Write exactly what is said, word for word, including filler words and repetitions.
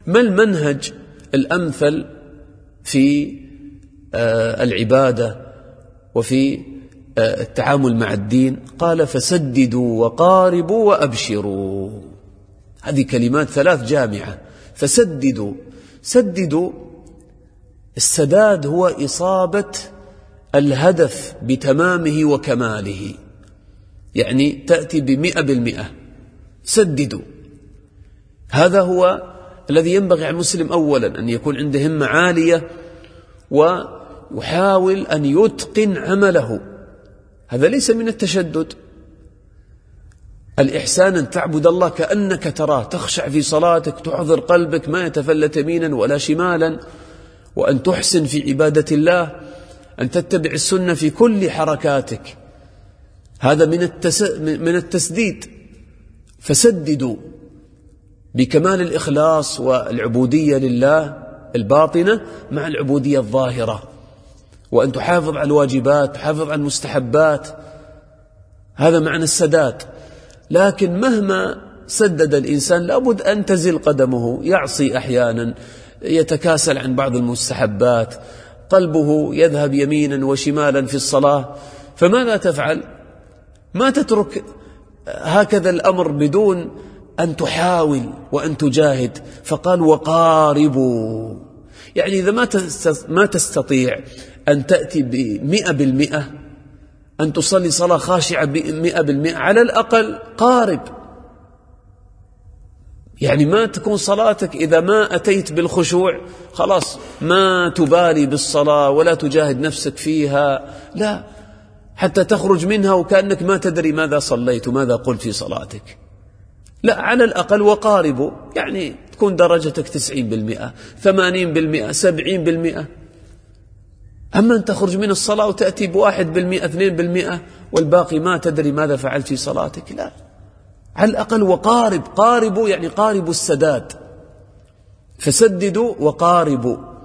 ما المنهج الأمثل في العبادة وفي التعامل مع الدين؟ قال فسددوا وقاربوا وأبشروا. هذه كلمات ثلاث جامعة. فسددوا، سددوا، السداد هو إصابة الهدف بتمامه وكماله، يعني تأتي بمئة بالمئة. سددوا، هذا هو الذي ينبغي على المسلم أولا، أن يكون عنده همة عالية ويحاول أن يتقن عمله. هذا ليس من التشدد. الإحسان أن تعبد الله كأنك تراه، تخشع في صلاتك، تحضر قلبك ما يتفلت يمينا ولا شمالا، وأن تحسن في عبادة الله، أن تتبع السنة في كل حركاتك. هذا من التس... من التسديد. فسددوا بكمال الإخلاص والعبودية لله الباطنة مع العبودية الظاهرة، وأن تحافظ على الواجبات، تحافظ على المستحبات. هذا معنى السداد. لكن مهما سدد الإنسان لابد أن تزل قدمه، يعصي أحيانا، يتكاسل عن بعض المستحبات، قلبه يذهب يمينا وشمالا في الصلاة. فماذا تفعل؟ ما تترك هكذا الأمر بدون أن تحاول وأن تجاهد. فقال وقاربوا، يعني إذا ما تستطيع أن تأتي بمئة بالمئة، أن تصلي صلاة خاشعة بمئة بالمئة، على الأقل قارب. يعني ما تكون صلاتك إذا ما أتيت بالخشوع خلاص ما تبالي بالصلاة ولا تجاهد نفسك فيها، لا، حتى تخرج منها وكأنك ما تدري ماذا صليت وماذا قلت في صلاتك. لا، على الأقل وقاربوا، يعني تكون درجتك تسعين بالمئة، ثمانين بالمئة، سبعين بالمئة. أما أن تخرج من الصلاة وتأتي بواحد بالمئة، اثنين بالمئة، والباقي ما تدري ماذا فعلت في صلاتك، لا، على الأقل وقارب. قاربوا يعني قاربوا السداد. فسددوا وقاربوا.